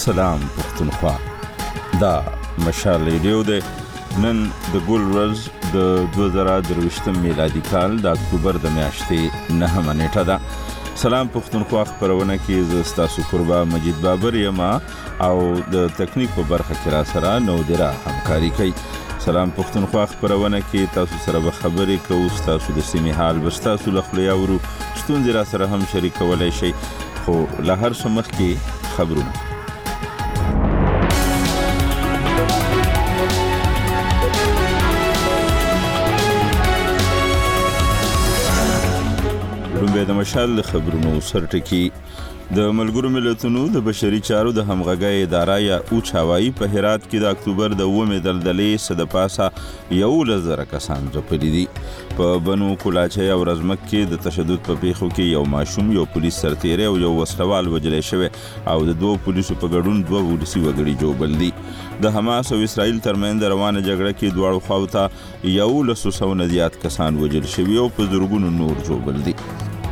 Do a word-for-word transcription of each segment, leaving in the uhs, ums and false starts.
سلام پښتونخوا. دا مشال ریډیو دی. نن د ګل ورځ د دوه زره درویشتم میلادي کال د اکتوبر د میاشتې نهمه نیټه ده. سلام پښتونخوا خپرونه کې زه ستاسو قربا مجید بابر یم او د تکنیک په برخه کې را سره نودره همکاري کوي. سلام پښتونخوا خپرونه کې تاسو سره به خبرې کوو، ستاسو د سیمې حال به ستاسو له خولې اورو، ستونزې را سره هم شریکولی شئ، خو له هر څه مخکې خبرونه. لومبې د مشال خبرونو سرټکی. د ملګرو ملتونو د بشري چارو د همغږۍ اداره یا اوچ هوایی په هرات کې د اکتوبر د اوومې دلدلې څه د پاسه یولس زره کسان ځپلي دي. په بنو کولاچۍ او رزمک کې د تشدد په پیښو کې یو ماشوم، یو پولیس سرتیری او یو وسلوال وژلی شوی او د دوه پولیسو په ګډون دوه ولسي وګړي ژوبل دي. د حماس او اسرائیل ترمنځ روانه جګړه کې دواړو خواو ته یولسو سوو نه زیات کسان وژل شوي او په زرګونو نور ژوبل دي.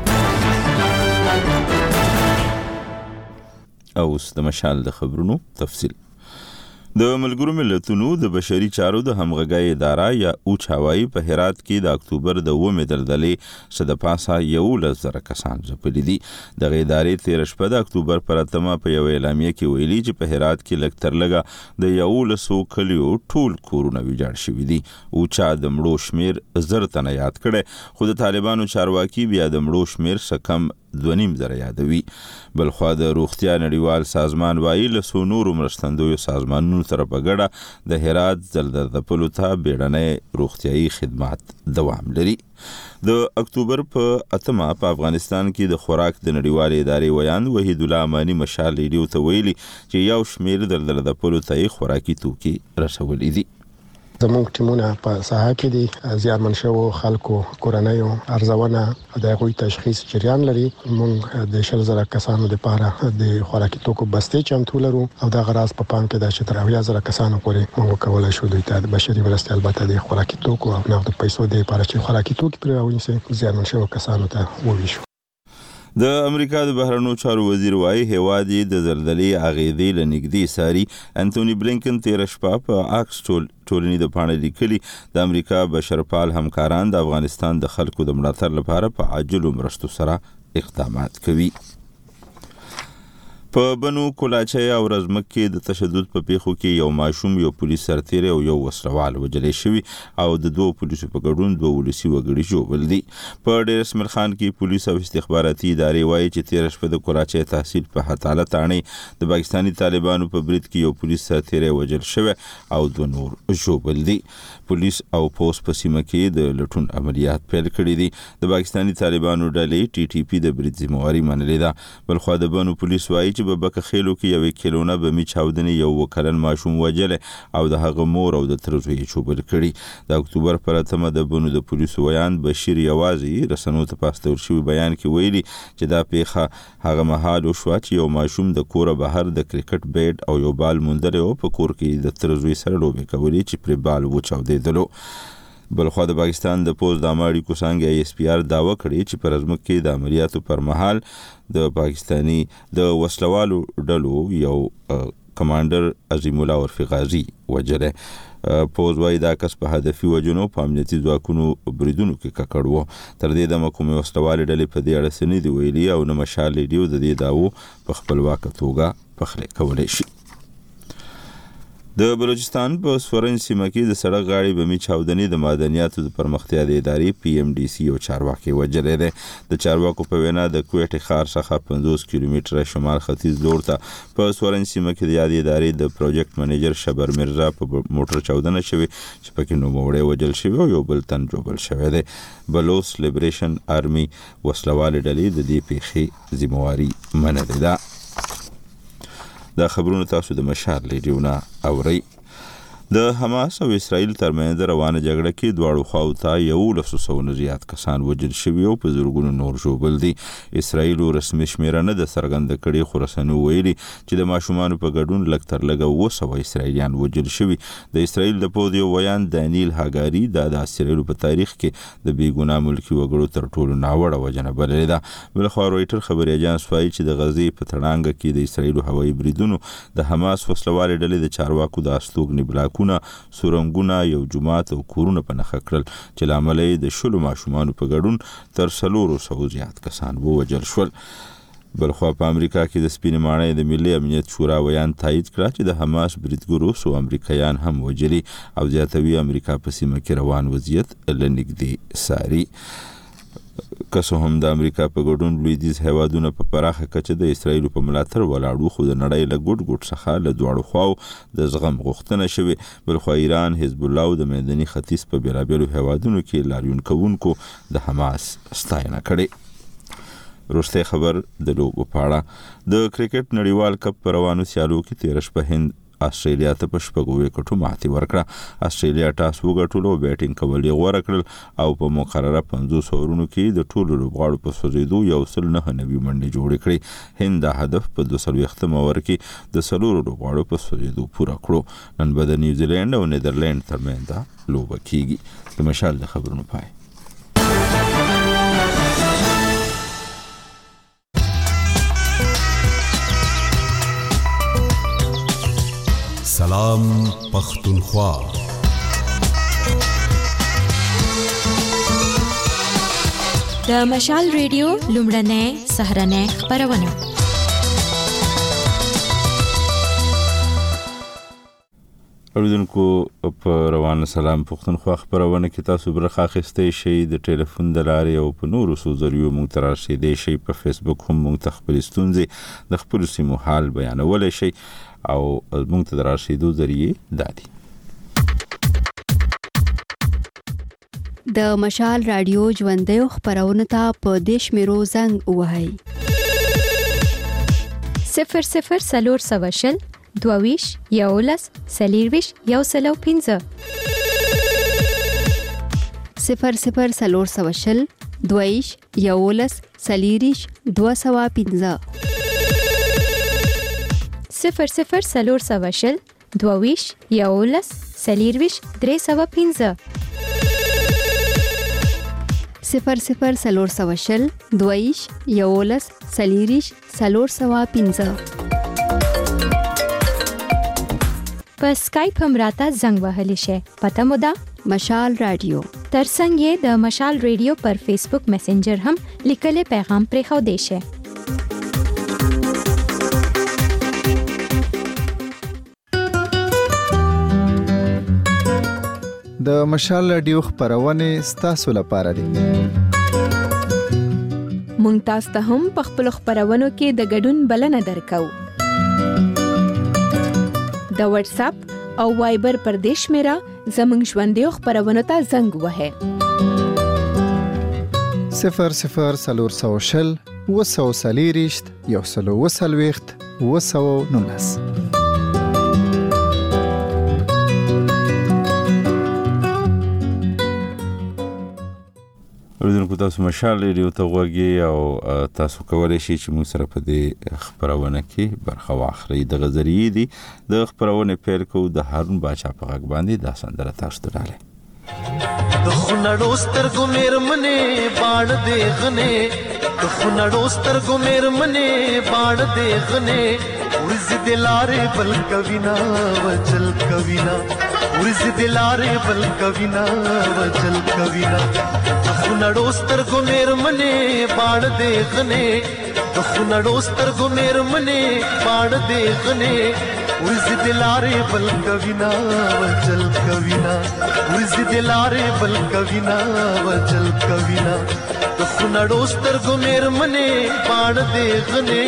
اوس د مشال د خبرونو تفصیل. د ملګرو ملتونو د بشري چارو د همغږۍ اداره یا اوچ هوایی په هرات کې د اکتوبر د اوومې دلدلې څه د پاسه یولس زره کسان ځپلي دي. دغه ادارې تېره شپه د اکتوبر پر اتمه په یوه اعلامیه کې ویلي چې په هرات کې لږ تر لږه د یولسو کلیو ټول کورونه ویجاړ شوي دي. اوچا د مړو شمیر زر تنه یاد کړی، خو د طالبانو چارواکي بیا د مړو شمیر څه کم دوه نیم زره یادوي. بلخوا د روغتیا نړیوال سازمان وایي له څو نورو مرستندویو سازمانونو سره په ګډه د هرات زلزلې ځپلو ته بیړنۍ روغتیایي خدمات دوام لري. د اکتوبر په اتمه په افغانستان کې د خوراک د نړیوالې ادارې ویاند وحید الله اماني مشال ریډیو ته ویلي چې یو شمیر زلزلې ځپلو ته یې خوراکي توکي رسولي دي. زموږ ټیمونه په ساحه کې دي، زیانمن شوو خلکو کورنیو ارزونه د هغوی تشخیص جریان لري. موږ د شل زره کسانو لپاره د خوراکي توکو بستې چمتو لرو او د غراض په پام کې د چې تر اویا زره کسانو پورې موږ کولای شو دوی ته د بشري مرستې البته د خوراکي توکو او نغدو پیسو د لپاره چې خوراکي توکي پرې راونیسي زیانمن شوو کسانو ته وویشو. د امریکا د بهرنیو چارو وزیر وایي هیواد یې د زلزلې اغېزې له نږدې څاري. انتوني بلینکن تېره شپه په اکس ټولنې د پاڼې لیکلي د امریکا بشرپال همکاران د افغانستان د خلکو د ملاتړ لپاره په عاجلو مرستو سره اقدامات کوي. په بنو کولاچۍ او رزمک کې د تشدد په پیښو کې یو ماشوم، یو پولیس سرتیری او یو وسلوال وژلی شوي او د دوه پولیسو په ګډون دوه ولسي وګړي ژوبل دي. په ډیر اسماعیل خان کې پولیس او استخباراتي ادارې وایي چې تېره شپه د کولاچۍ تحصیل په حتاله تاڼۍ د پاکستاني طالبانو په برید کې یو پولیس سرتیری وژل شوی او دوه نور ژوبل دي. پولیس او پوس په سیمه کې د لټون عملیات پیل کړي دي. د پاکستاني طالبانو ډلې ټي ټي پي د برید ذمہواري منلې ده. بلخوا د بنو پولیس وایي چې په بکه خیلو کې یوې کیلونه بمي چاودنې یو وکلن ماشوم وژلی او د هغه مور او د تره زوی یې ژوبل کړي. د اکتوبر پر اتمه د بنو د پولیسو ویاند بشیر یوازي رسنیو ته په استول شوي بیان کې ویلي چې دا پیښه هغه مهال وشوه چې یو ماشوم د کوره بهر د کرکټ بیټ او یو بال موندلی و، په کور کې د تره زوی سره لوبې کولې چې پرې بال وچاودېدلو. بلخوا د پاکستان د پوز د عامه اړیکو څانګې ای اس پی آر دعوه کړې چې په رزمک کې د عملیاتو پر مهال د پاکستاني د وسلوالو ډلو یو کمانډر عظیم الله عرفي غازي وژلی. پوز وایي دا کس په هدفي وژنو په امنیتي ځواکونو بریدونو کې ککړ و. تر دې دمه کومې وسلوالې ډلې په دې اړه څه نه دي ویلي او نه مشال ریډیو د دې دعوو په خپلواکه توګه پخلی کولی شي. د بلوچستان په سورن سیمه کې د سړک غاړې بمي چاودنې د معدنیاتو د پرمختیا د ادارې پی ایم ډي سی یو چارواکي وژلی دی. د چارواکو په وینا د کوټې ښار څخه پنځوس کیلومتره شمال ختیځ لور ته په سورن سیمه کې د یادې ادارې د پروجیکټ منیجر شبر مرزا په موټر چاودنه شوې چې پکې نوموړی وژل شوی او یو بل تن ژوبل شوی دی. بلوچ لیبریشن آرمي وسلوالې ډلې د دې پیښې ذمہواري منلې ده. دا خبرونه تاسو د مشال ریډیو نه اورئ. د حماس او اسرائیل ترمنځ روانه جګړه کې دواړو خواو ته یو لس سوه زیات کسان وژل شوي او په زرګونو نور ژوبل دي. اسرائیل رسمي شمیره نه د څرګنده کړې، خو رسنیو ویلي چې د ماشومانو په ګډون لږ تر لږه اوه سوه اسرائیلیان وژل شوي. د اسرائیل د پوځ یو ویان دانیل هاګاري دا د اسرائیل په تاریخ کې د بې ګناه ملکي وګړو تر ټولو ناوړه وژنه بللې ده. بلخوا رویټر خبري اژانس وايي چې د غزې په تړانګه کې د اسرائیل هوایي بریدونو د حماس وسلوالې ډلې د چارواکو د استوګنې بلاکونه، سورنګونه، یو جومات او کورونه په نښه کړل چې له امله یې د شلو ماشومانو په ګډون تر څلورو سوو زیات کسان ووژل شول. بلخوا په امریکا کې د سپینې ماڼۍ د ملي امنیت شورا ویان تایید کړه چې د حماس بریدګرو څو امریکایان هم وژلي او زیاتوي امریکا په سیمه کې روان وضعیت له نږدې څاري. که څه هم د امریکا په ګډون لویدیځ هیوادونه په پراخه کچه د اسرائیل په ملاتړ ولاړو، خو د نړۍ له ګوټ ګوټ څخه له دواړو خواو د زغم غوښتنه شوې. بلخوا ایران، حزب الله او د میداني ختیځ په بیلابیلو هیوادونو کې لاریون کوونکو د حماس ستاینه کړې. وروستی خبر د لوبو په اړه. د کرکټ نړیوال کپ په روانو سیالو کې تېره شپه هند استرالیا ته په شپږو وکټو ماتې ورکړه. استرالیا ټاس وګټلو او بیټینګ کول یې غوره کړل او په مقرره پنځوس اورونو کې د ټولو لوبغاړو په سوځېدو یو سل نهه نوي منډې جوړې کړې. هند دا هدف په دوه څلوېښتم اوور کې د څلورو لوبغاړو په سوځېدو پوره کړو. نن به د نیوزیلینډ او نیدرلینډ ترمنځ لوبه کیږي. د مشال د خبرونو پای. سلام پختونخوا. د مشال ریډیو لومړنۍ سهرنۍ خبرونه. اوریدونکو په روانه سلام پختونخوا خبرونه کې تاسو برخه اخیستی شئ. د ټلیفون د لارې او په نورو څو ذریعو موږ ته رارسېدی شئ. په فیسبوک هم موږ ته خپلې ستونزې د خپلو سیمو حال بیانولی شئ او موږ ته د رارسېدو ذریعې دا دي: د مشال رادیو ژوندیو خبرونو ته په دې شمیرو زنګ ووهئ: صفر صفر څلور سوه شل دوه یولس څلېرویشت یو سل او پنځه، صفر صفر څلور سوه شل دوه یولس څلېرویشت دوه سوه پنځه، صفر صفر څلور سوه شل دوه یولس څلېرویشت درې سوه پنځه، صفر صفر څلور سوه شل دوه یولس څلېرویشت څلور سوه پنځه. په سکایپ هم راته زنګ وهلی شئ. پته مو ده مشال رادیو. ترڅنګ یې د مشال ریډیو پر فیسبوک میسنجر هم لیکلی پیغام پرېښودی شئ. د مشال رادیو خبرونه ستاسو لپاره دي. مونږ تاسو ته هم په خپل خبرونو کې د ګډون بلنه درکو. د واتس اپ او وایبر پر دیش میرا زمنګ ژوندیو خبرونو ته زنګ وهه. صفر صفر څلور سوه شل اوه سوه څلېرویشت یو سل او اوه څلوېښت اوه سوه نولس. اوریدونکو تاسو مشال ریډیو ته غوږ یې او تاسو کولی شئ چې موږ سره په دې خپرونه کې برخه واخلئ. دغه ذریعې دي د خپرونې پیل کوو. د هارون باچا په غږ باندې دا سندره تاسو ته ډالۍ. د خونړو سترګو مېرمنې باڼ دې غنې، د خونړو سترګو مېرمنې باڼ دې غنې، ورځ دې لارې بل کوینا وچل کوینا، ورځ دې لارې بل کوینا وچل کوینا. د خونړو سترګو مېرمنې باڼ دې غنې، د خونړو سترګو مېرمنې باڼ دې غنې، ورځ دې لارې بل کوینا وچل کوینا، ورځ دې لارې بل کوینا وچل کوینا. د خونړو سترګو مېرمنې باڼ دې غنې.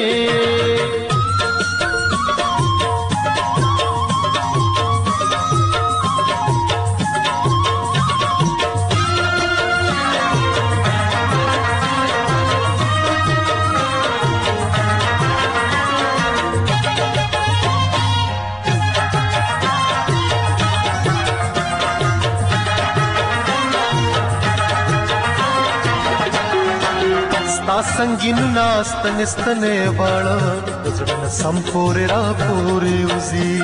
سنگین ناست نستنه واړه زړه سم پورې را پورې وزي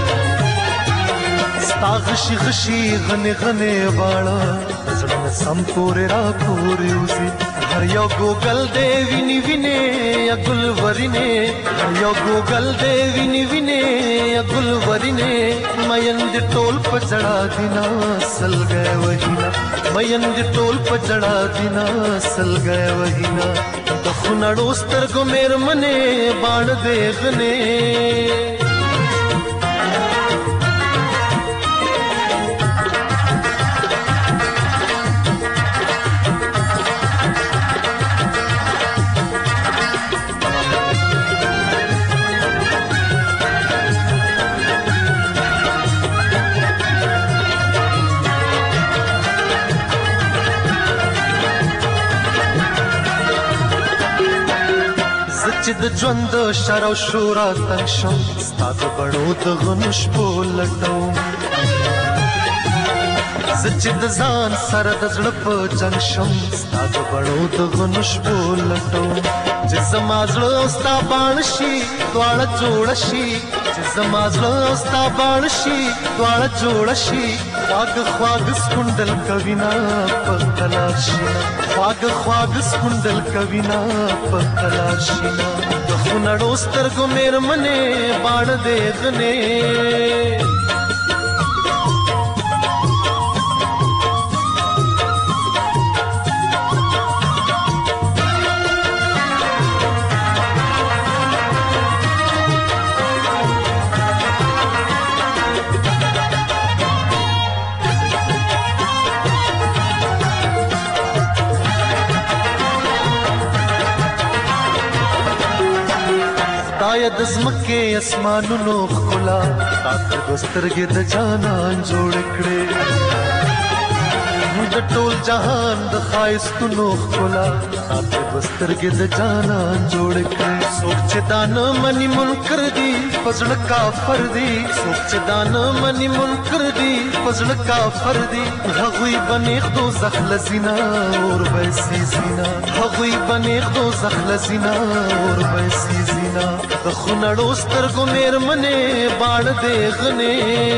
ستا غشي غشي غنې غنې واړه زړه سم پورې را پورې وزي هر یو ګوګل دی ویني ویني یا ګل ورینه هر یو ګوګل دی ویني ویني یا ګل ورینه مین دې ټول پچړا دینا سل گئے وهینا مین دې ټول پچړا دینا سل گئے وهینا د خنړو سترګو مېر منه باڼ دیغنه چې د ژوند شر او شورا تنګ شم ستا د بڼو د غنو شپو لټوم زه چې د ځان سره د زړه په جنګ شم ستا د بڼو د غنو شپو لټوم چې زما زړه او ستا باڼ شي دواړه جوړ شي چې زما زړه او ستا باڼ شي دواړه جوړ شي خواږ خواږ سکندل کوینا په تلار شي خواږ خواږ سکندل کوینا په تلار شي د خنړو سترګو مېر منه باڼ دیغنه د زمکه اسمانونو خلا تاکر ګسترګې د جانان جوړ کړې د ټول جهان د خایستونو خلا تاکر ګسترګې د جانان جوړ کړې سوچ دان منی منکر دی فزړ کافر دی سوچ دان منی منکر دی فزړ کافر دی هغوی بنیخ دو زخل زینا اور بیسی زینا هغوی بنیخ دو زخل زینا اور بیسی زینا د خنړو سترګو مېر منه باڼ دیغنه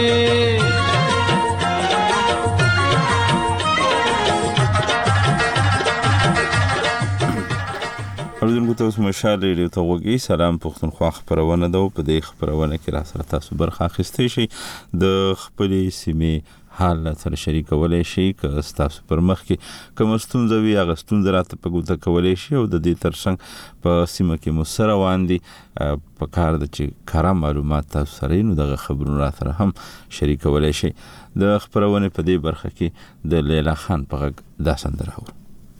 اردوونکو ته اوس مشال ریډیو ته وګورئ. سلام پښتونخوا خبرونه ده په دې خبرونه کې را سره تاسو برخه اخیستئ شئ د خپلې سیمې حال سره شریکولای شي که تاسو پر مخ کې کوم ستونزه وي هغه ستونزه راته په ګوته کولای شي او د دې ترڅنګ په سیمه کې مو سره واندي په کار د چې کار معلومات تاسو سره نو دغه خبرونه را سره هم شریکولای شي. د خبرونه په دې برخه کې د لیلا خان په غږ دا سندره و.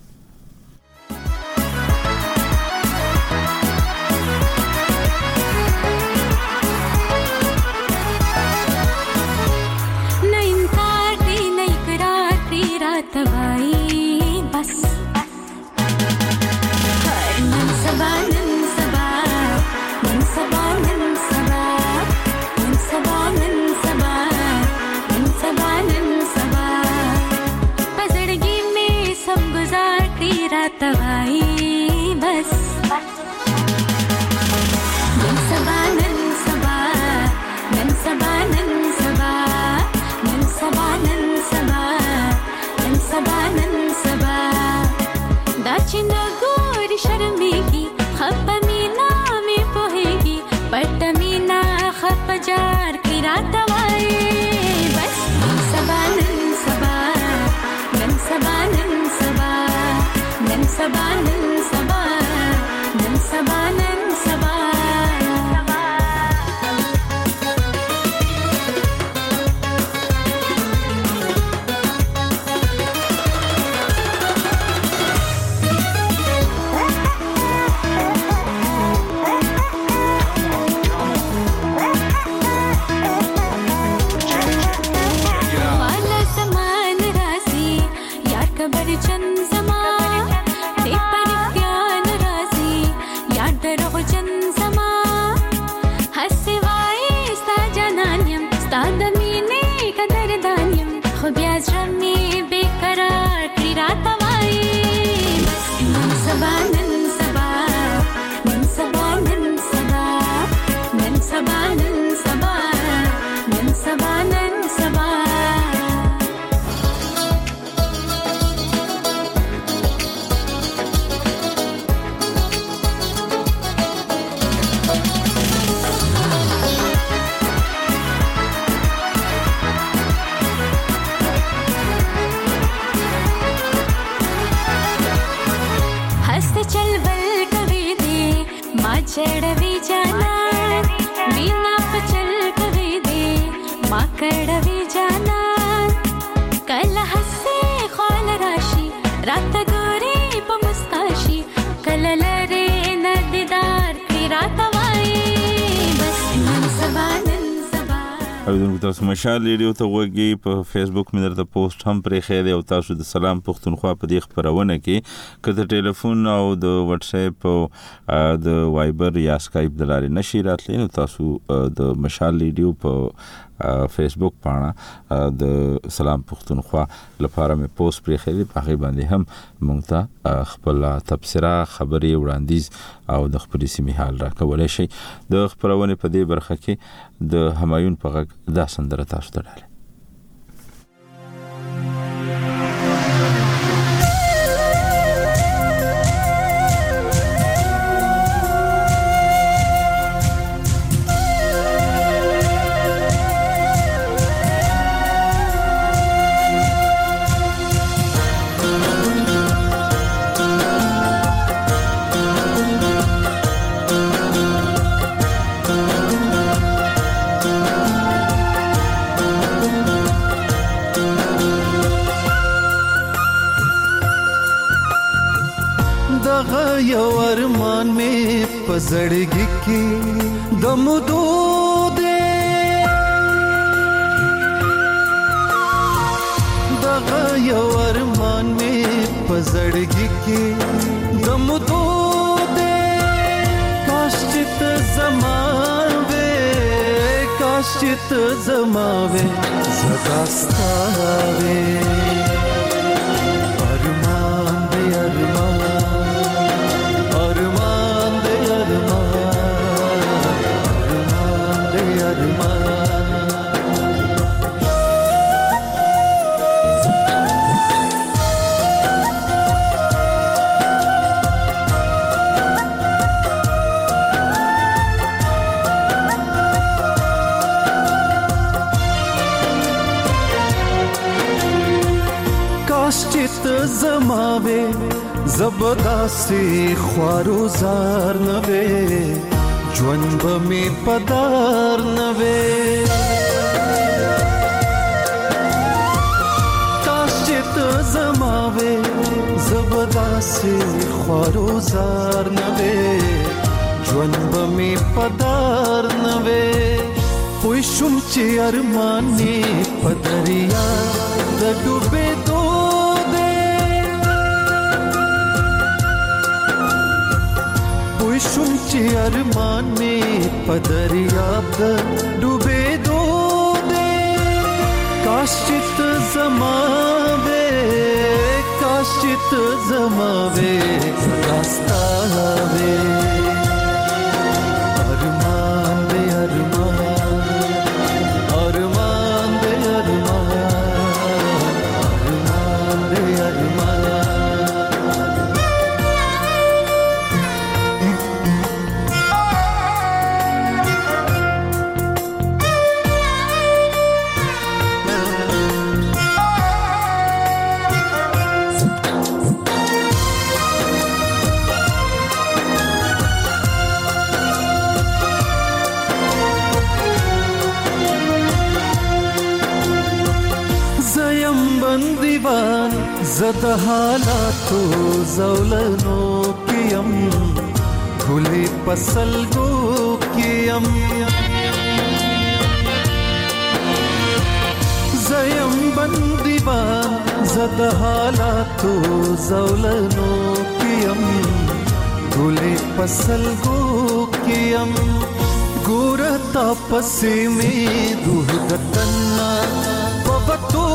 तवाई बस हर नन सबा नन सबा नन सबा नन सबा नन सबा नन सबा नन सबा नन सबा पजड़गी में सब गुजार की रात तवाई बस नन सबा नन सबा नन सबा नन सबा नन सबा नन सबा सबा नन सबा दाचिन गोरी शर्मेगी खप मीना में पोहेगी पट मीना खप जार की रात वाई बस सबा नन सबा नन सबा नन सबा नन सबा नन सबा नन सबा नन सबा सबा नन چړوي جانا بینا پچل کوي دې ما کړوي جانا کله حسه خال راشي رات ګوري په مسکاشي کله لره ندیدار کی رات وای بس نن سبا نن سبا. اوریدونکو تاسو مشال ریډیو ته وګورئ په فیسبوک مې درته پوسټ هم پرې خېده او تاسو د سلام پښتونخوا په دې خبرونه کې کله ټلیفون او د واتس اپ او د وایبر یا اسکایپ د لارې نشي راتلی نو تاسو د مشال ریډیو په فیسبوک پاڼه د سلام پښتونخوا لپاره مې پوسټ پرې خېده په هغه باندې هم مونږ ته خپل تبصره خبري وړاندیز او د خپل سیمې حال راکولای شي. د خبرونه په دې برخه کې د همایون په غږ دا سندره تاسو ته ډاله. یو ارمان میں پزړګي کې دمدو دې دغه یو ارمان میں پزړګي کې دمدو دې کاش چې زماوي کاش چې زماوي زګاستاوي ارمان دې ارمان زماوي زبدا سي خوارو زار نوي ژوند به می پدار نوي کاش چې ته زماوي زبدا سي خوارو زار نوي ژوند به می پدار نوي پوي شوم چې ارماني پدریا د ډوبې دو شوم چې ارمان می پدریاب د ډوبې دو دې کاش چې ته زماوي کاش چې ته زماوي راستاوي ارمان دې ارمان ارمان دې ارمان ارمان دې ارمان زد حالاتو زولنو کیم گلی پسلگو کیم زیم بندیبان زد حالاتو زولنو کیم گلی پسلگو کیم گورتا پسی میں روح دتنا ببتو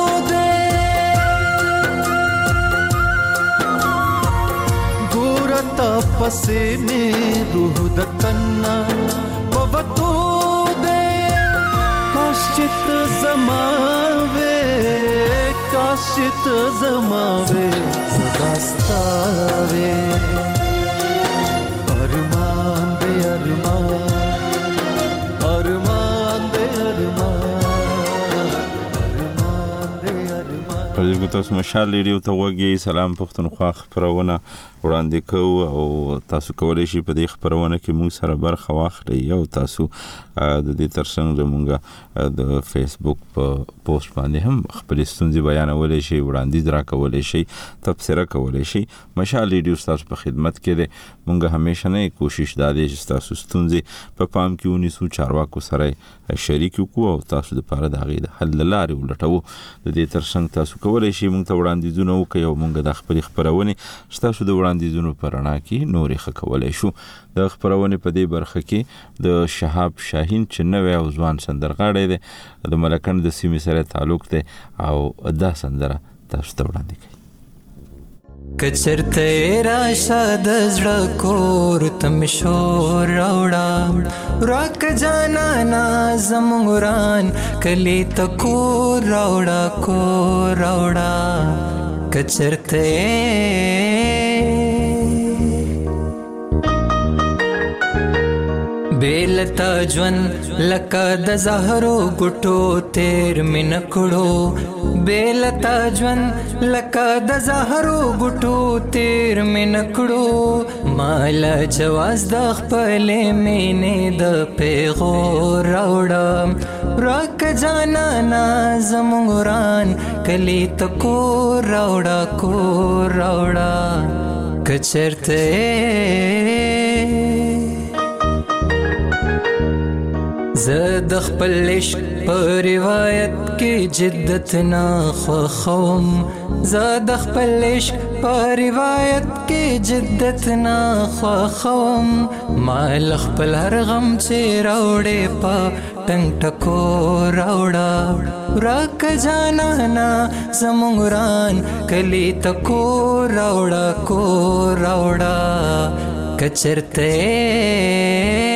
پسې مې روح د تنا پوتو دې کاش چې ته زماوي کاش چې ته زماوي زګاستاوي ارمان دې ارمان ارمان دې ارمان ارمان دې ارمان. په دې تاسو مشال ریډیو ته وګورئ. سلام پښتونخوا خبرونه وړاندې کوو او تاسو کولای شئ په دې خبرونه کې موږ سره برخه واخلئ او تاسو د دې ترڅنګ زموږ د فیسبوک په پوسټ باندې هم خپل ستونزې بیانولی شئ، وړاندیز راکولی شئ، تبصره کولی شئ. مشال ریډیو ستاسو په خدمت کې دی. موږ همیشه نه کوشش دا دی چې تاسو ستونزې په پام کې ونیسو، چارواکو سره شریک وکړو او تاسو د پاره د هغې د حل لارې ولټوو. د دې ترڅنګ تاسو کولی شئ موږ ته وړاندیزونه وکړئ او موږ د خپلې خپرونې ستاسو د وړاندیزونو په رڼا کې نورې ښه کولی شو. د خپرونې په دې برخه کې د شهاب شاهین چې نوی او ځوان سندرغاړی دی، د ملکنډ د سیمې سره تعلق دی او دا سندره تاسو ته وړاندې کوي. کچرته راشه د زړه کور تم شور راوړه، راک جانانا زموږ وران کلی ته کور راوړه، کور راوړه. کچرته بیلتا ژوند لکه د زهرو ګوټو تیر مې نه کړو، بیلتا ژوند لکه د زهرو ګوټو تیر مې نه کړو. مالا جواز د خپلې مینې د پیغور راوړه، راک جانانا زموږ وران کلی ته کور راوړه، کور راوړه. کچرته زه د خپل عشق په روایت کې جدت نه خوښوم، زه د خپل عشق په روایت کې جدت نه خوښوم. مال خپل هر غم چې راوړې په ټنګ ټکور راوړه، راک جانانا زموږ وران کلی ته کور راوړه، کور راوړه. کچرته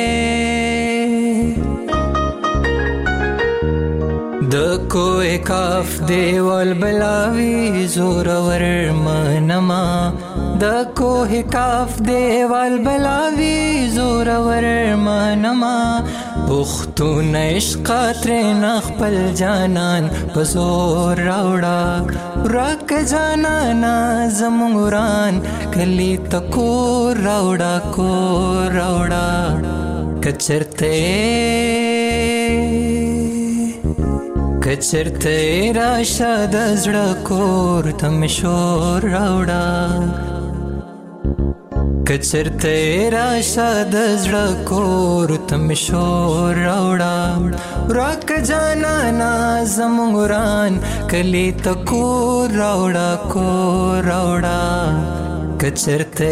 د کوه کاف دیوال بلاوی زورور منما، د کوه کاف دیوال بلاوی زورور منما. پختون عشق ترین خپل جانان په زور راوړه، راک جانانا زموږ وران کلی ته کور راوړه، کور راوړه. کچرته کچرته راشه د زړه کور ته مې شور راوړه، کچرته راشه د زړه کور ته مې شور راوړه، راک جانانا زموږ وران کلی ته کور راوړه، کور راوړه. کچرته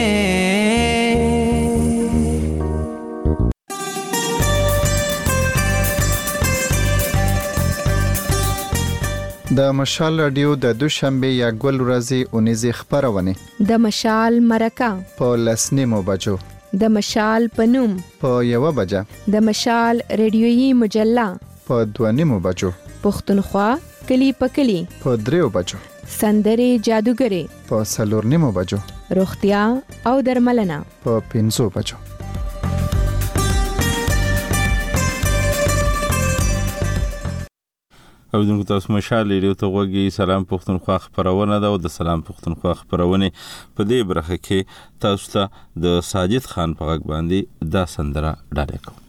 د مشال رادیو د دوشنبه یا ګل ورځې اونیزه خبرونه، د مشال مرکه په لسنیمو بجو، د مشال پنوم په یو بجه، د مشال ریډیویي مجله په دوانیمو بجو، پښتونخوا کلی په کلی په دریو بجو، سندرې جادوګرې په څلورنیمو بجو، روغتیا او درملنه په پنځو بجو. او دغه تاسو مشال ریډیو ته غوږی. سلام پښتونخوا خبرونه ده او د سلام پښتونخوا خبرونه په دې برخه کې تاسو ته د ساجد خان په غږ باندې دا سندره ډالې کوم.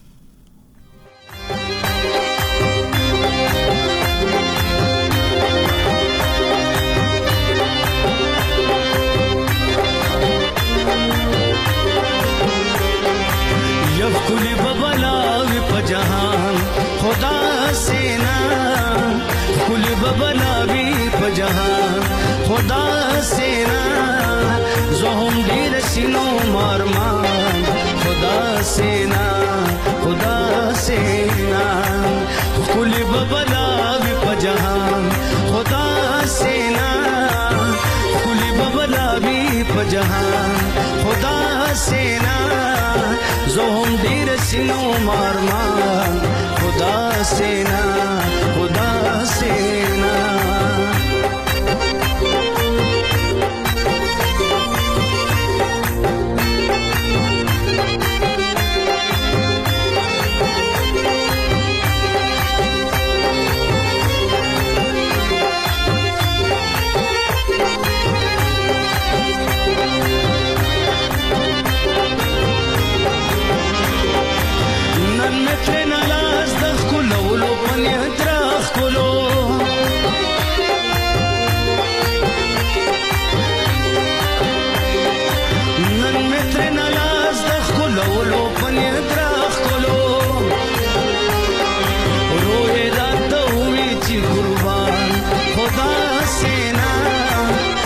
یو کلی ببلاوی په جهان خدا سینا، کلی ببلاوی په جهان خدا سینا. زهم ډیر سینو مارمان خدا سینا، خدا سینا. کلی ببلاوی په جهان خدا سینا، کلی ببلاوی په جهان خدا سینا. زهم ډیر سینو مارمان خدا سینا، خدا سینا.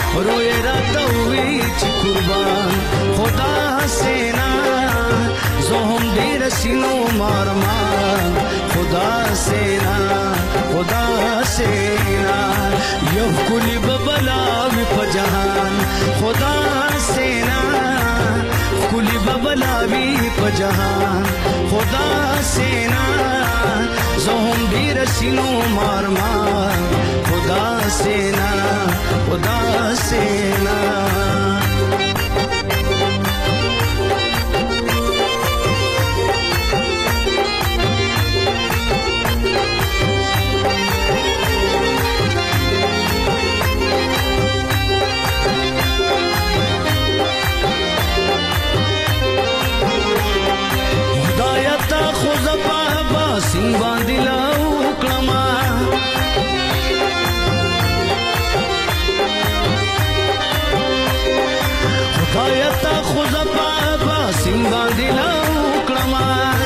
روی راتوي چې قربان خدا سینا زهم ډیر سينو مارمان خدا سینا خدا سینا یو کلی ببلا وی په جهان خدا سینا کلی ببلا وی په جهان خدا سینا زهم ډیر سينو مارمان خدا سینا خدا سینا سین باندې لاو کلمه خدایا تا خو زپا سین باندې لاو کلمه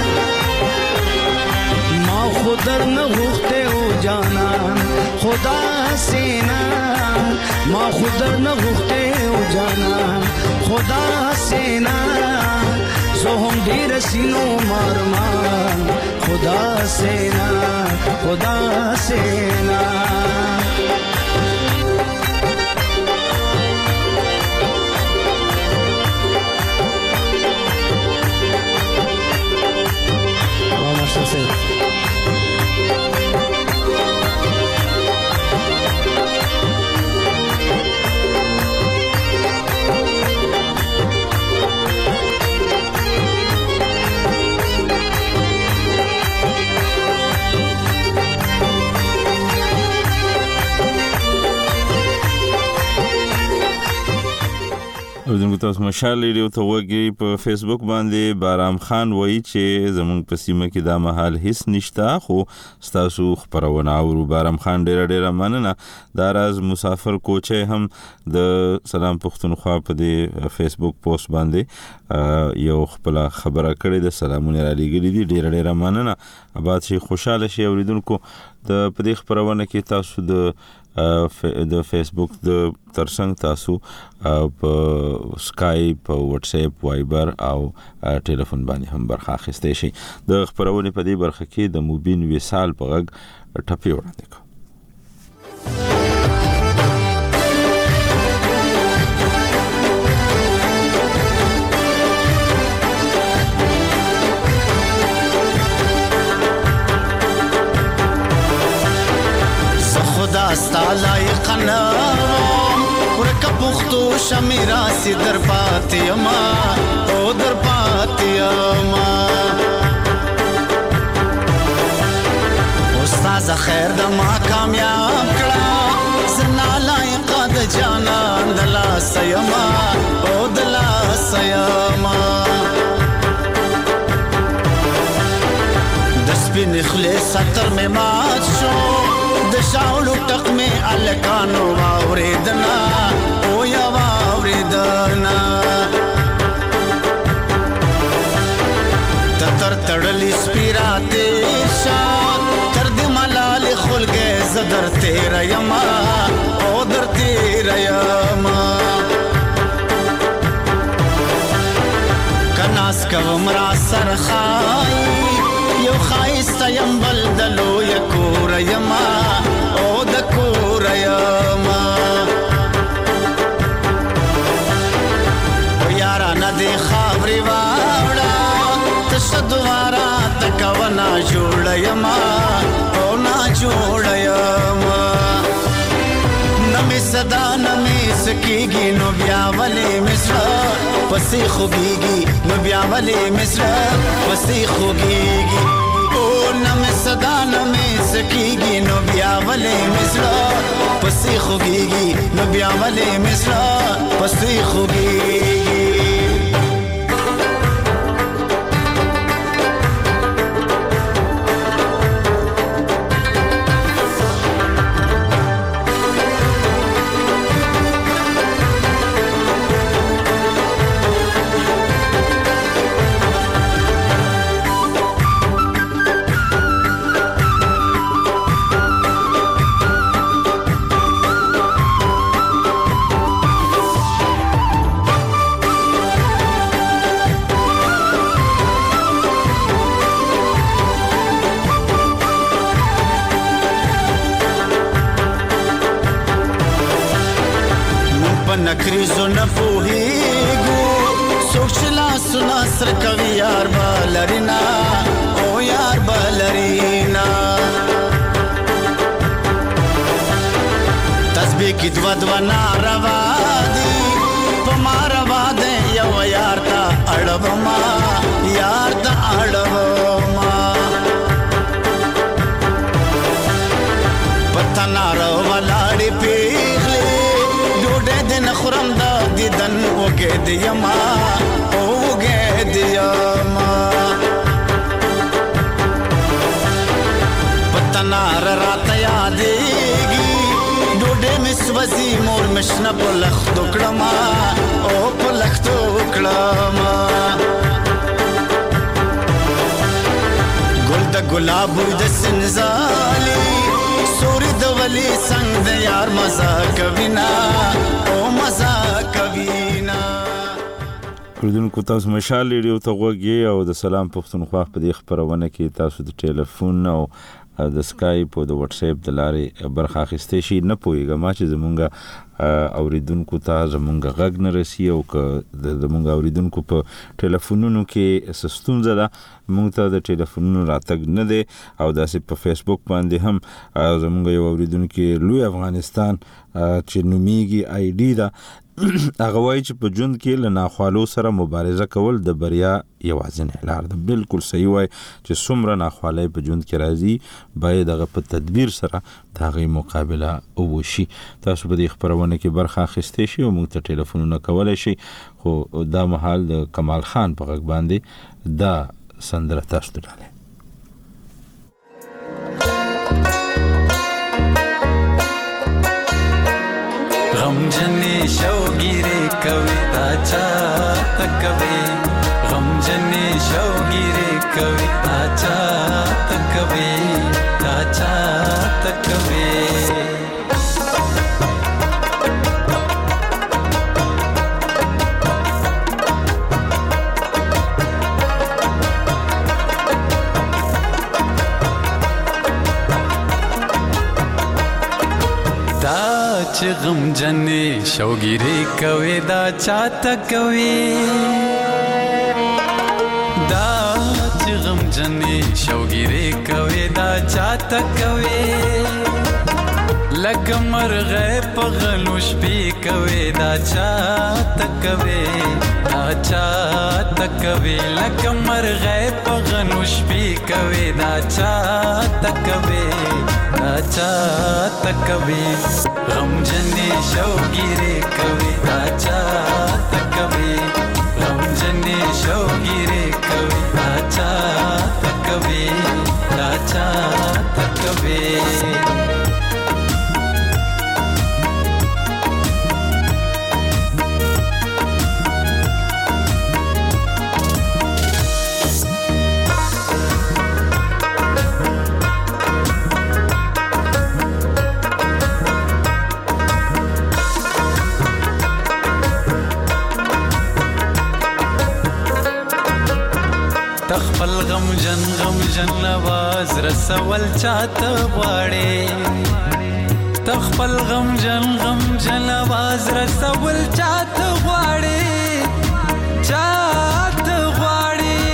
ما خودر نه غوښته او جانان خدا سینا ما خودر نه غوښته او جانان خدا سینا زهم ډیر سينو مارمان خدا سینا خدا سینا اوردونکو تاسو مشال ریډیو ته وګورئ په فیسبوک باندې بارام خان وایي چې زموږ په سیمه کې دا مهال هیڅ نشته خو ستاسو خبرونه اورو. بارام خان ډیر ډیر مننه. دا راز مسافر کوچه هم د سلام پښتونخوا په دې فیسبوک پوسټ باندې یو خپل خبره کړې د سلامونه را لګلې دي. ډیر ډیر مننه. آباد شي خوشاله شي. اوریدونکو د په دې خبرونه کې تاسو د د فیسبوک د ترڅنګ تاسو په سکایپ او واتس اپ وایبر او ټلیفون باندې هم برخه اخیستئ شئ. د خبرونه په دې برخه کې د موبین وصال په غږ ټپي وړاندې کوم. ستا لایقنا ورکه پختو شمیرا سی در پاتیما او در پاتیما استاد خیر د ما کامیاب کړه زنا لایق د جانان دلا سیما او دلا سیما دسبین خلیص ستر می مات شو د شاولو ټق می الکانو واوریدنا او یا واوریدنا تر تړلی سپیراته شان تر دې ملال خلګه زدر تیر یما او در تیر یما کناس کوم را سرخای یو خایست یم بلدلو یکور یما او دکور یما او یارا ندی خابری واوڑا تشدوارا تکونا جوڑ یما او نا جوڑ یما نمی صدا نمی سکیگی نو بیا ولی مصر پسی خوگیگی نو بیا ولی مصر پسی خوگیگی او نمی صدا نمی سکیگی نو بیا ولی مصر پسی خوگیگی نو بیا ولی مصر پسی خوگیگی نکریزو نه پوهیږو څوک چې لاسونه سره کوي یار به لري نه او یار به لري نه تسبیح کې دوه دوه ناروا دي په ما روا دی یو یار ته اړوما یار ته اړوما پته نارو ولاړې پیغلې ډوډۍ دې نه خورم د دیدن وږې د یما وږې د یما پته نار راته یادېږي ډوډۍ مې سوځي مور مې شنه په لښتو کړمه او په لښتو کړمه ګل د ګلاب بوی د سنځالي سوري د ولی څنګ د یار مزه کوي نه او مزه کوي نه اوریدونکو تاسو مشال ریډیو ته غوږی او د سلام پښتونخوا په دې خبرونه کې تاسو د ټلیفون او د سکایپ او د واتس اپ د لارې برخه اخیستې شي نه پوهیږم چې زمونږه اوریدونکو ته زمونږه غږ نه رسي او که زمونږه اوریدونکو په ټلیفونونو کې ستونزه ده مونږ ته د ټلیفونونو راتګ نه دی او داسې په فیسبوک باندې هم زمونږه یو اوریدونکو لوی افغانستان چې نومیږي آی ډي ده هغه وایي چې په ژوند کې له ناخوالو سره مبارزه کول د بریا یوازینۍ لار ده بالکل صحیح وایي چې څومره ناخوالۍ په ژوند کې راځي باید هغه په تدبیر سره د هغې مقابله وشي تاسو په دې خپرونه کې برخه اخیستی شي او موږ ته ټلیفونونه کولی شي خو دا مهال د کمال خان په غږ باندې دا سندره تاسو ته ډالۍ غم جنې شوګیرې کوي دا چا تکوي غم جنې شوګیرې کوي دا چا تکوي دا چا تکوي چې غم جنې شوګیرې کوي دا چاته کوي دا چې غم جنې شوګیرې کوي دا چاته کوي لکه مرغه په غلو شپې کوي دا چاته کوي دا چاته کوي لکه مرغه په غلو شپې کوي دا چاته کوي دا چاته کوي غم جنې شوګیرې کوي دا چاته کوي غم جنې شوګیرې کوي دا چاته کوي دا چاته کوي تخپل غم جن غم جن نواز رسول چاته غواړي تخپل غم جن غم جن نواز رسول چاته غواړي چاته غواړي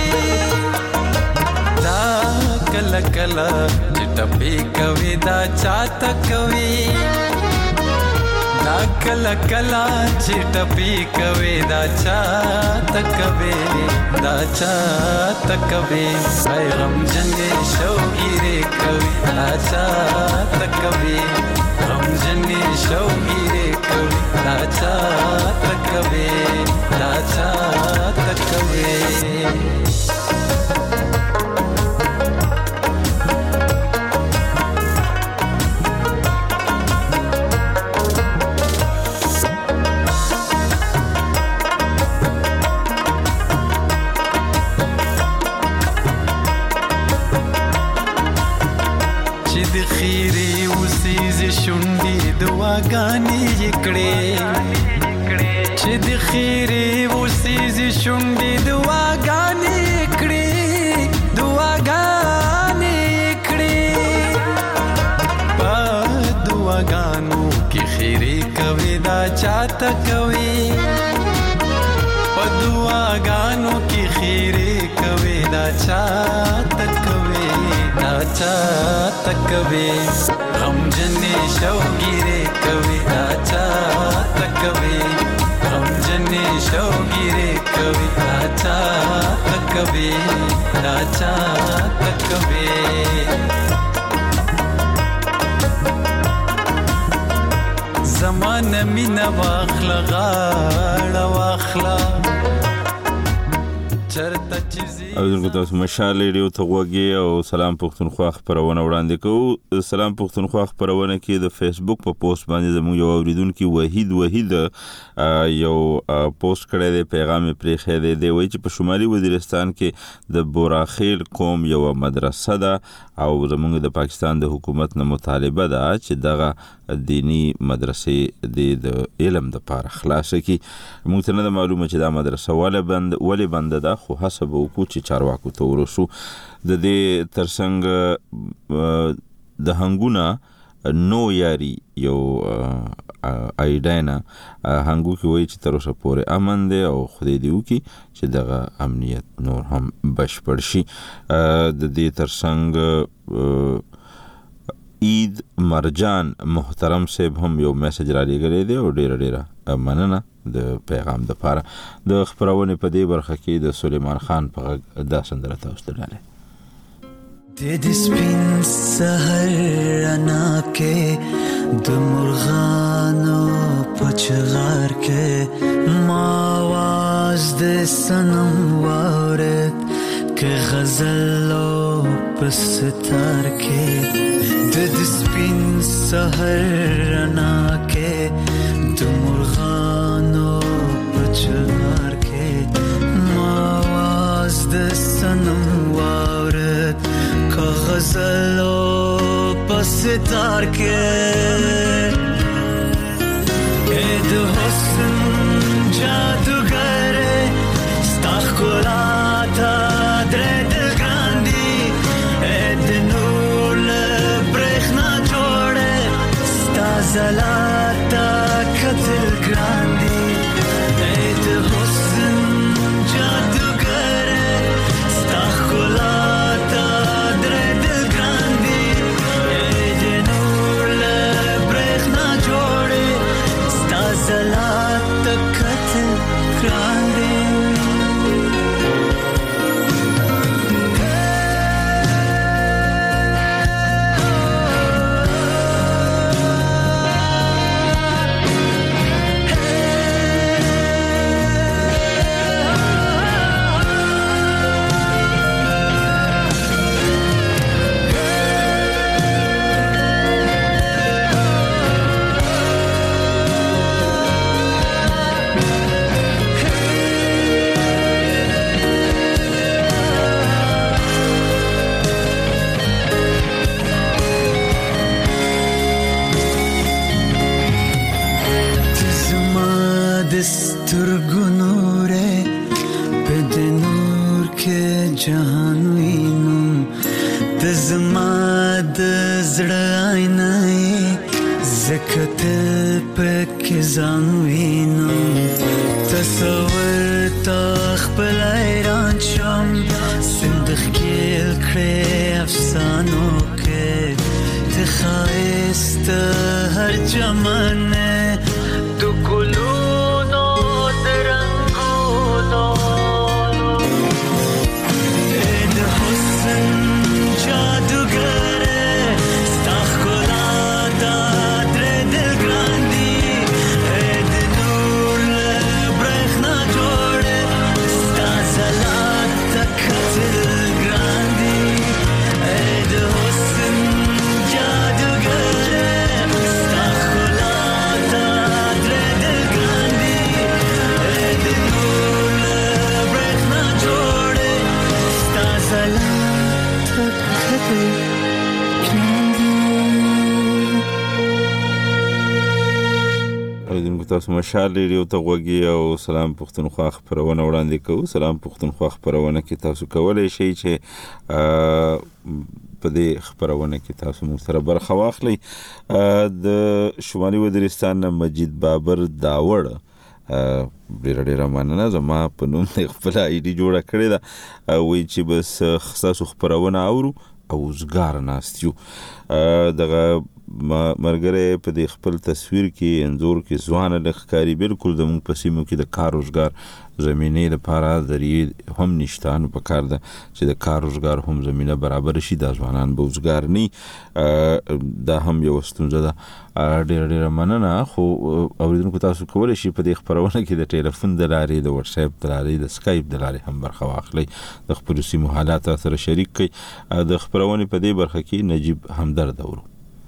دا کله کله چې ټپي کوي دا چاته کوي دا کله کله چې ټپي کوي دا چاته کوي دا چاته کوي ای غم جنې شوګیرې کوي دا چاته کوي غم جنې شوګیرې کوي دا چاته کوي دا چاته کوي دعاګانې کړې چې د خیرې وسیزې شونډې دعاګانې کړې دعاګانې کړې په دعاګانې دعاګانو کې خیرې کوي دا چاته کوي په دعاګانو کې خیرې کوي دا چاته کوي دا چاته کوي هم جنې شوګیرې کوي دا چاته کوي هم جنې شوګیرې کوي دا چاته کوي دا چاته کوي زمان مینا واخلا غاړه واخلا چرته چیزي او زه تاسو مشال ریډیو ته وګورئ او سلام پښتونخوا خبرونه وړاندې کوو. سلام پښتونخوا خبرونه کې د فیسبوک په پوسټ باندې زموږ یو اوریدونکو وحید وحید یو پوسټ کړی دی، پیغام پرې خېده دی، وایي چې په شمالي وزیرستان کې د بوراخیل قوم یو مدرسه ده او زموږ د پاکستان د حکومت نه مطالبه ده چې دغه دینی مدرسې د علم د لپاره خلاصه کی. موږ ته نه معلومه چې دا مدرسه ولې بند ولې بند ده، خو حسب وکړو چې چارواکو ته ورسو. د دې ترڅنګ د هنګونه نو یاري یو ایډاینا هنګو کې وایي چې تر اوسه پورې امن دی او خدای دې وکړي چې دغه امنیت نور هم بشپړ شي. د دې ترڅنګ عید مرجان محترم صاحب هم یو میسج را لګړې دی او ډیره ډیره مننه د پیغام د لپاره. د خبرونه په دې برخه کې د سلیمان خان په دا سندره تاسو ته ډاله د دې سپین سحر انا کې د مرغانو پچغار کې ما आवाज د سنم وارد کې غزلو پستار کې د دې سپین سحر انا کې د مرغانو پچغار کې ما आवाज د سنم وارد که غزلو پستار کې اے د حسن جادوگر ستا ښکلا ته درې دل ګران دي، اے د نور له برېښنا جوړې ستا ځلا ته کتل ګران دي، اے د حسن جادوگر ستا ښکلا جادوگر ستا ښکلا ته تاسو مشال ریډیو ته غوږی او سلام پښتونخوا خبرونه وړاندې کوو. سلام پښتونخوا خبرونه کې تاسو کولای شئ چې په دې خبرونه کې تاسو موږ سره برخه واخلئ. د شمالي وزیرستان مجید بابر داوړ ډېر ډېر مننه، زما په نوم خپل آی ډي جوړه کړې ده، وایي چې بس تاسو خبرونه اورو او وزګار ناست یو. دغه مرګره په دې خپل تصویر کې انځور کې ځوان لخکاری بالکل د موږ په سیمو کې د کار روزګار زمینې لپاره ذریعہ هم نشته، نو په کار ده چې د کار روزګار هم زمینه برابر شي، د ځوانان به وزګار ني، دا هم یو ستونزه ده. ډېر ډېر مننه. خو اوریدونکو تاسو کولی شئ په دې خبرونه کې د ټلیفون د لارې، د واتس اپ د لارې، د سکایپ د لارې هم برخه واخلئ، د خپلو سیمو حالات سره شریک کړئ. د خبرونې په دې برخه کې نجیب همدرد اورو.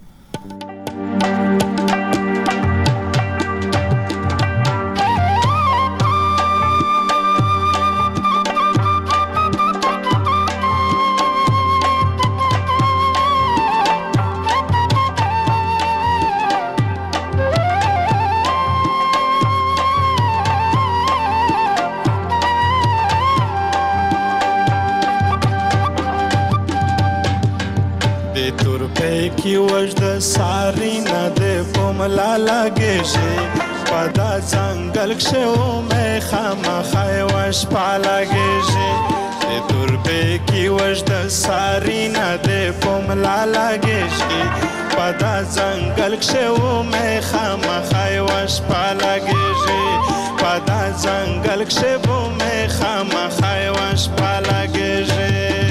کی وجد ساری نه د پملا لاګېږي، پدا ځنګل کښو مې خامخای وش پالاګېږي. د توربې کی وجد ساری نه د پملا لاګېږي، پدا ځنګل کښو مې خامخای وش پالاګېږي، پدا ځنګل کښو مې خامخای وش پالاګېږي.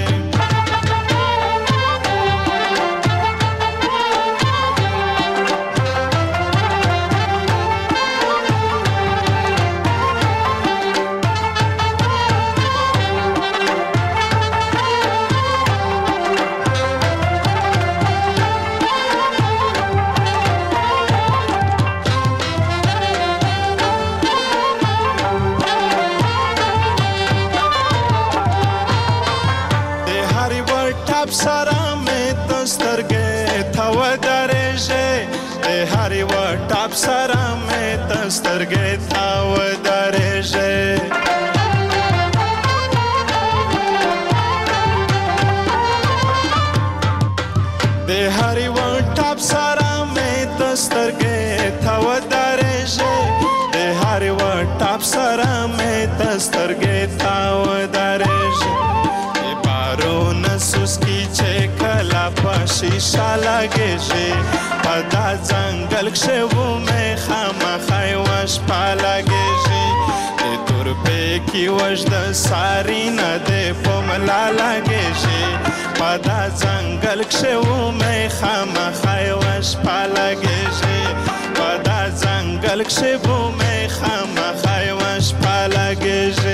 سره مې تسترګې ثو درېږي، د هرې و ټاپ سره مې تسترګې ثو درېږي. د هرې و ټاپ سره مې تسترګې ثو درېږي، د هرې و ټاپ سره مې تسترګې ثو درېږي. سوسکی چې کلا په شیشه لګېږي، پدا ځنګل کښو مې خامخای وش پالاګېږي. د توربې کی وجد ساری نه د پملا لګېږي، پدا ځنګل کښو مې خامخای وش پالاګېږي، پدا ځنګل کښو مې خامخای وش پالاګېږي.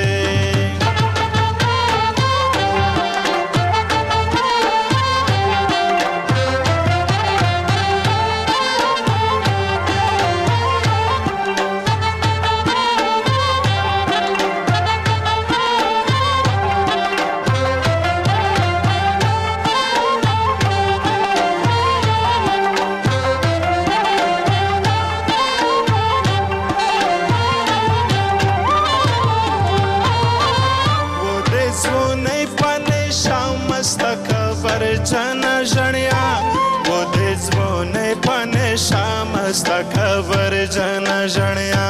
ستا خبر جنا جنیا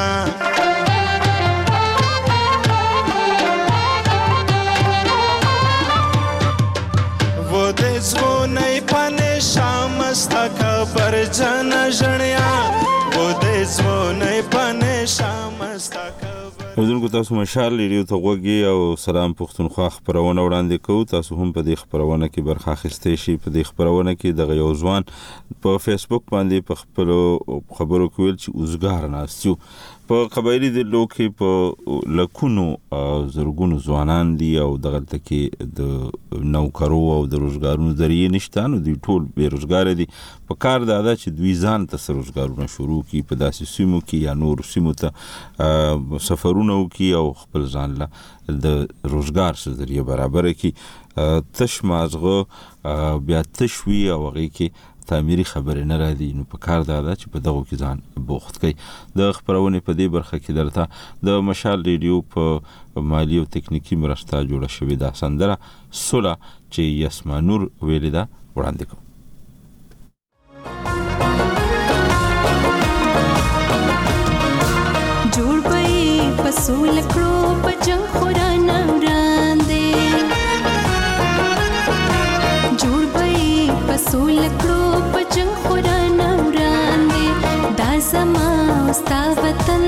وہ دې زونه پنه شام ستا خبر جنا جنیا وہ دې زونه پنه شام ستا اوردونکو تاسو مشال ریډیو ته غوږی او سلام پښتونخوا خبرونه وړاندې کوو. تاسو هم په دې خبرونه کې برخه اخیستی شئ. په دې خبرونه کې دغه یو ځوان په فیسبوک باندې په خپلو خبرو کې ویل چې وزګار ناست یو. په قبایلي دلو کې په لکونو زرګونو ځوانان دي او دغلته کې د نوکرو او د روزګارونو ذریعې نشته، نو دوی ټول بې روزګاره دي. په کار دا ده چې دوی ځان ته څه روزګارونه شروع کړي، په داسې سیمو کې یا نورو سیمو ته سفرونه وکړي او خپل ځان له د روزګار څه ذریعه برابره کړي. تش مازغه بیا تش وي او هغې کې تعمیري خبرې نه راځي، نو په کار دا ده چې په دغه کې ځان بوخت کړئ. د خبرونې په دې برخه کې درته د مشال ریډیو په مالی او تکنیکی مرسته جوړه شوې ده سندره سولا چې یسمانور ویلې ده وړاندې کوم. جوړ پې پسول کړو پجنګ خورانه وړاندې، جوړ پې پسول کړو پجنګ خورانه وړاندې، دا زما ستا وطن،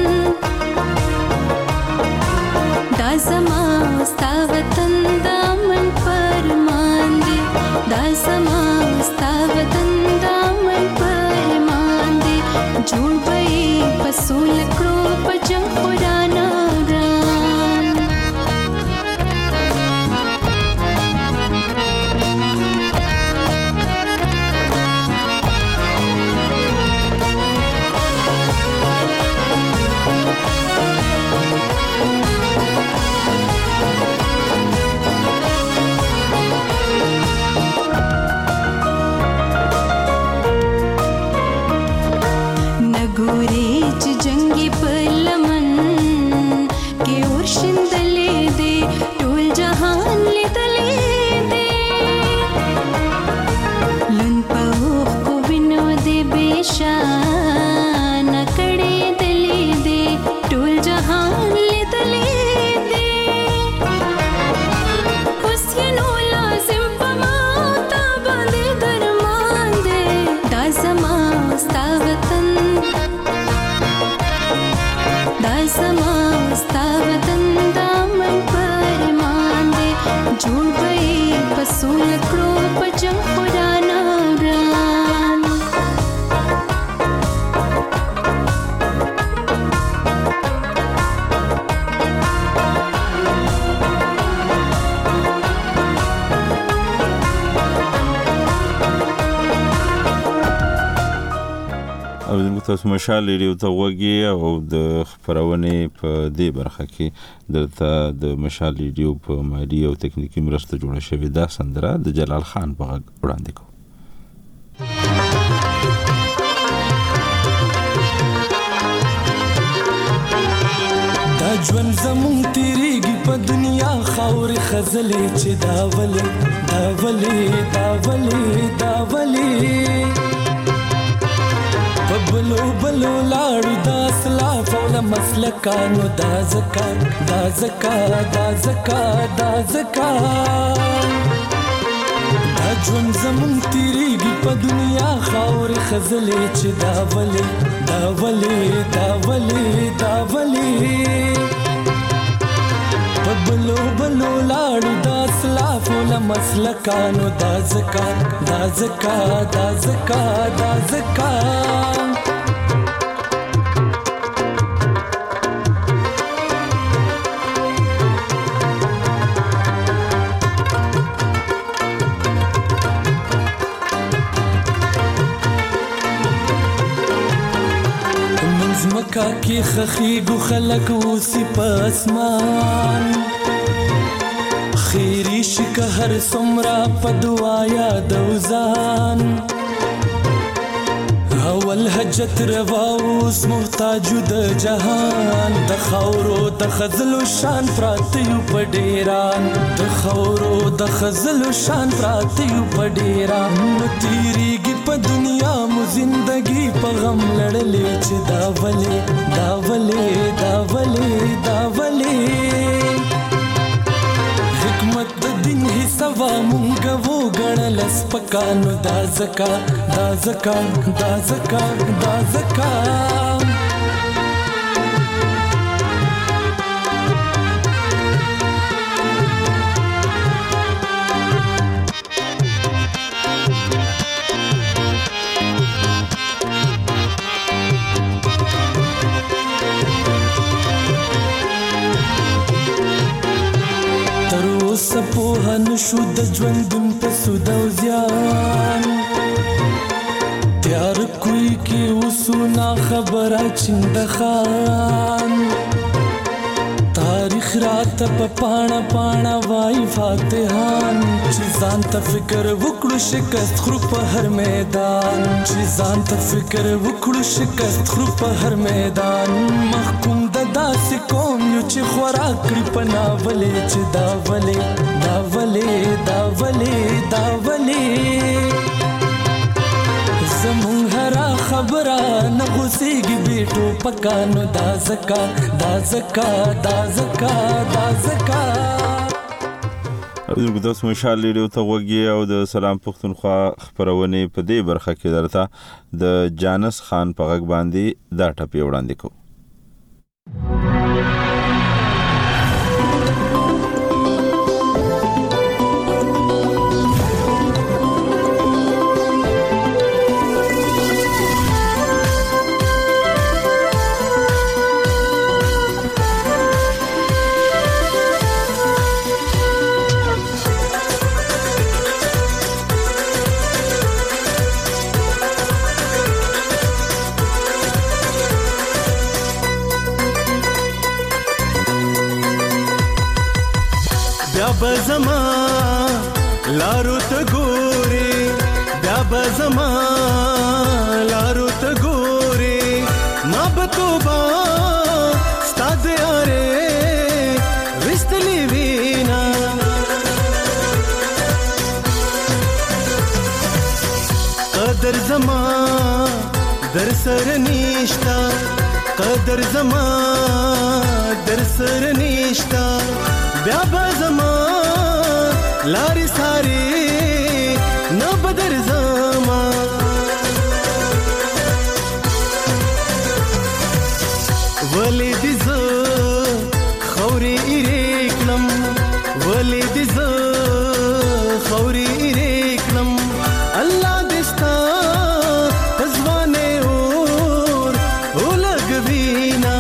دا زما ستا وطن دا من فرمان دی، دا زما ستا وطن دا من فرمان دی، جوړ پې پسول کړو پجنګ خورانه وران. नगोरे च जंगी पलमन के और शिंदले दे टोल जहान ले तले दे, लन पौख को विनो दे बेशान कड़े दले दे टोल जहान ले तले दे, हुस्न लाजिम पमाता बांधे दरमान दे, दा ज़मा स्ता वतन, दा ज़मा स्ता वतन दा मन परमान दे, जोड़ पए पसूल करो पजंग खुराना वरान. او زموږ تاسو مشال ریډیو ته وګورئ او د خبرونې په دې برخه کې درته د مشال ریډیو په مالی او تکنیکی مرسته جوړه شوې ده سندره د جلال خان په غږ وړاندې کوم. دا ژوند زمون تیریږي په دنیا خاورې خزلې چې دا ولې دا ولې دا ولې دا ولې بلو بلو لاړو دا اسلاف او له مسلکانو دا زکات دا زکات دا زکات دا زکات دا ژوند زمون تیریږي په دنیا خاورې خزلې چې دا ولې دا ولې دا ولې دا ولې بلو بلو لاړو دا اسلاف او له مسلکانو دا زکات دا زکات دا زکات دا زکات مکا کی خخیگو خلق اوسی پاسمان خیری شکه هر سمرا پدوایا دوزان اول حجت رواوس محتاجو د جهان د خورو د خزلو شان پراتیو پډیران د خورو د خزلو شان پراتیو پډیران نو تیریږي په دنیا مو زندگی په غم لړلې چې دا ولې دا ولې دا ولې دا ولې حکمت د دین حسابا مونږ وو غړل سپکانو دا زکا دا زکا دا زکا دا زکا سپوه نشو د ژوندون په سود او زیان تیار کوي کې وسونا خبره چند خان تاریخ راته په پاڼه پاڼه وای فاتحان چې ځان ته فکر وکړو شکست خورو په هر میدان چې ځان ته فکر وکړو شکست خورو په هر میدان محکوم د داسې قوم یو چې خوراک کړي په ناولې چې دا ولې دا ولې دا ولې دا ولې زمون هرا خبره نه غوسیږي بیٹو پکانو دا زکا دا زکا دا زکا دا زکا زموږ تاسو مشال لري ته وګي او د سلام پښتونخوا خبرونه په دې برخه کې درته د جانس خان په غږ باندې دا ټپی وړاندې کو बज़मा लारो त गोरे बया बज़मा लारो त गोरे मां बतोबा स्ताद यारे विस्तली वीना कदर जमा दर सर निष्ठा कदर जमा दर सर निष्ठा बया बज़मा लारी सारी न बदर जमा वली दिज खौरी इरेकलम वली दिज खौरी इरेकलम अल्लाह दिस्ता तजवाने और उलग बीना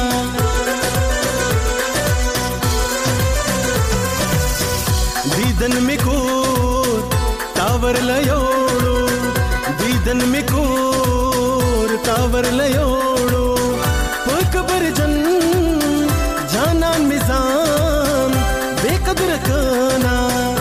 दीदन में को टावर लयोड़ो दीदन में को टावर लयोड़ो पकबर जन जाना मिजान बेकदर काना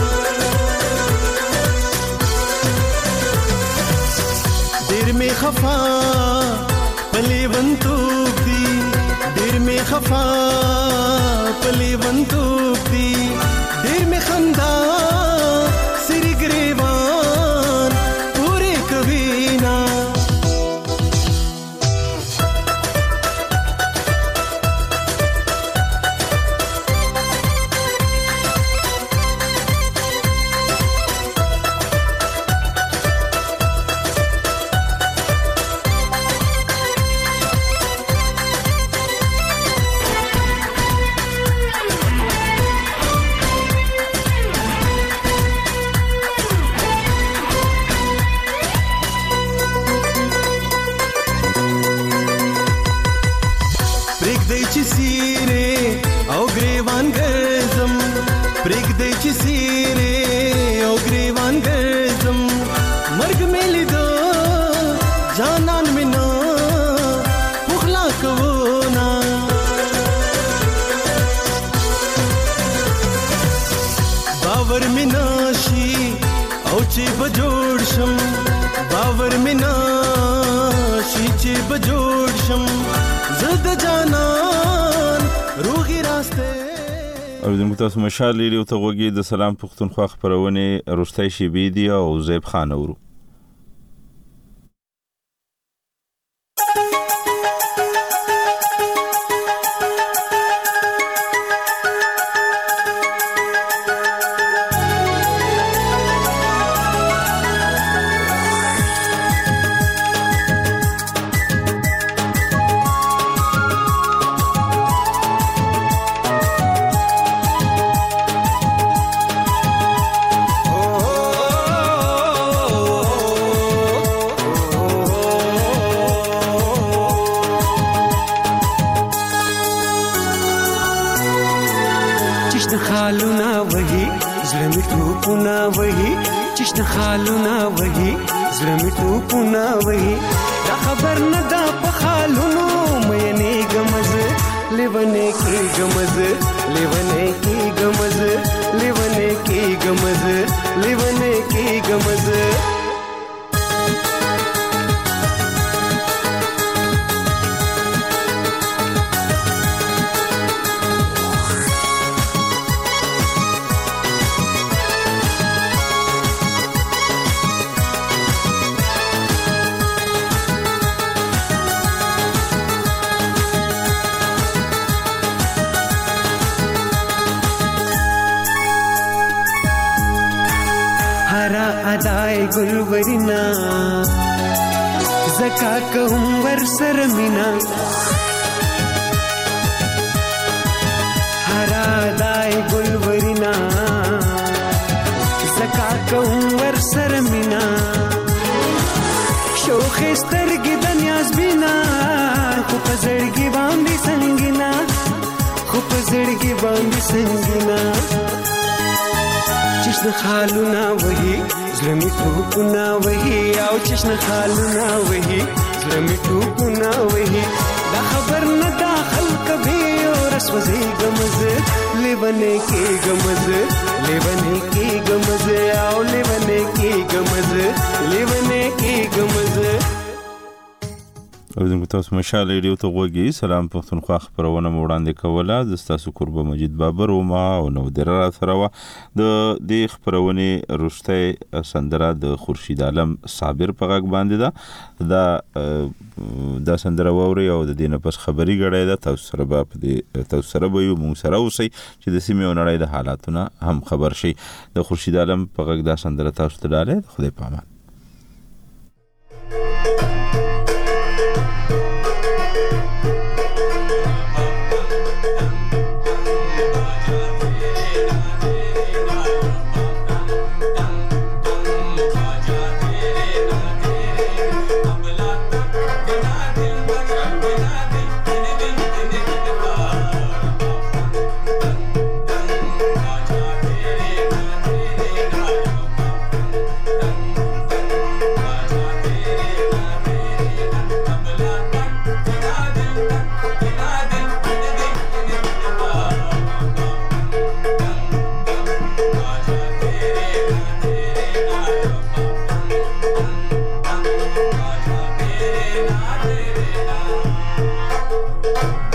दिल में खफा पले बंतूक दी दिल में खफा पले बंतूक दी दिल में खंदा सिर गिरेवान पूरे कभी ना बावर में नाशी औचे बजोड़शम बावर में नाशी चे बजोड़शम जद जानान रूही रास्ते او د متاسو مشال لري او ته وګي د سلام پښتونخوا خبرونه رستای شي بيدی او زیب خان اورو वही चश्न खालुना वही ज़्लमी टूपुना वही दा खबर न दा पखालुनो मयने गमज लेवने के गमज लेवने ادای ګلورینا زکا کوم ور سر مینا هرا ادای ګلورینا زکا کوم ور سر مینا شوخ سترګې د نیاز بینا خو پزړګي باندې سنگینا خو پزړګي باندې سنگینا چشن خالونا وਹੀ زلمی ټوپنا وਹੀ او چشن خالونا وਹੀ زلمی ټوپنا وਹੀ دا خبر نه داخل کبي اور اسوځي غمز لیونه کې غمز لیونه کې غمز او لیونه کې غمز لیونه کې غمز. اوریدونکو تاسو مشال ریډیو ته غوږی. سلام پښتونخوا خبرونه وړاندې کوله. د تاسو قربه مجید بابر او ما او نو دره سره و د دې خبرونه رښتې سندره د خورشید عالم صابر په غږ باندې ده. دا دا سندره ووري او د دینه پس خبري غړې ده. تاسو سره به تاسو سره به یو مون سره اوسئ چې د سیمې ونړۍ د حالاتونه هم خبر شي. د خورشید عالم په غږ دا سندره تاسو ته ډاله. خدای پامان. Thank you.